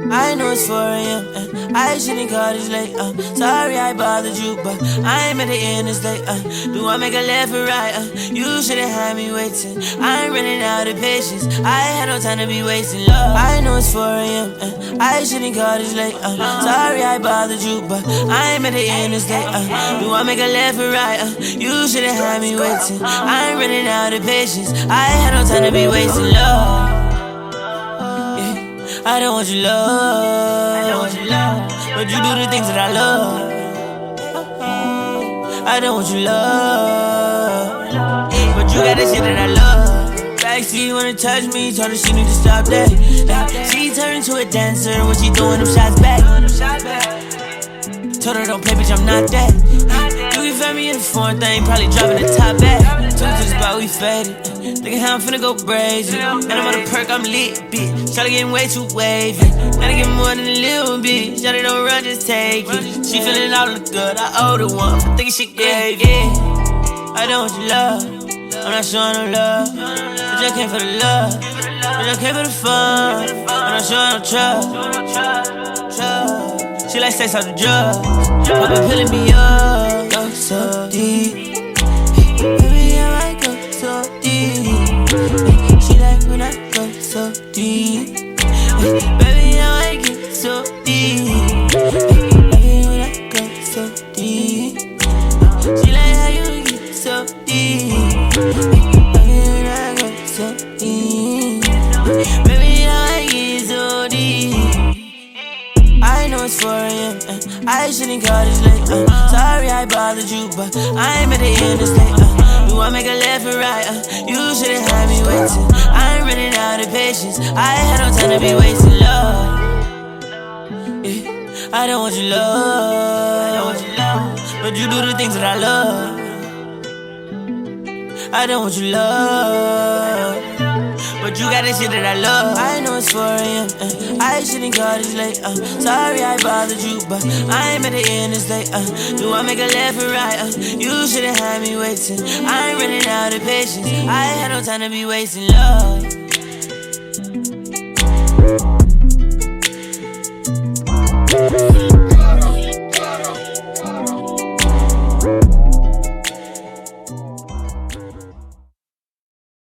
I know it's 4 a.m. I shouldn't call this late. Sorry I bothered you, but I ain't at the end of this day. Do I make a left or right? You shouldn't have me waiting. I'm running out of patience. I had no time to be wasting love. I know it's 4 a.m. I shouldn't call this late. Sorry I bothered you, but I ain't at the end of this day. Do I make a left or right? You shouldn't have me waiting. I'm running out of patience. I had no time to be wasting love. I don't want your love, but you do the things that I love. I don't want your love, but you got the shit that I love. Backseat wanna touch me, told her she need to stop that. She turned into a dancer when she throwing them shots back. Told her don't play, bitch, I'm not that. You can find me in the foreign thing, probably dropping the top back. Took to the spot, we faded. Thinking how I'm finna go crazy. And I'm on a perk, I'm lit, bitch. Shawty getting way too wavy. Gotta get more than a little bit. Shawty don't run, just take it. She feeling all the good, I owe the one for thinking she gave it. I don't want your love, I'm not showing no love. But I came for the love, but I came for the fun. I'm not showing no trust. She like sex off the drugs. Pop been peeling me up, go so deep. Baby, I might go so deep. She like when I go so deep. Baby, I might get so deep. Baby, when I go so deep. She like how you get so deep. Baby, when I go so deep. Baby, I might get so deep. I know it's 4 a.m. I shouldn't call this late. Sorry I bothered you, but I ain't at the end of this day. Do I make a left or right? You shouldn't have me waiting. I'm running out of patience. I had no time to be wasting love. I don't want your love, but you do the things that I love. I don't want your love, but you got the shit that I love. I know it's 4 a.m. I shouldn't call this late. Sorry I bothered you, but I ain't at the end of this day. Do I make a left or right? You shouldn't have me waiting. I'm running out of patience. I had no time to be wasting love.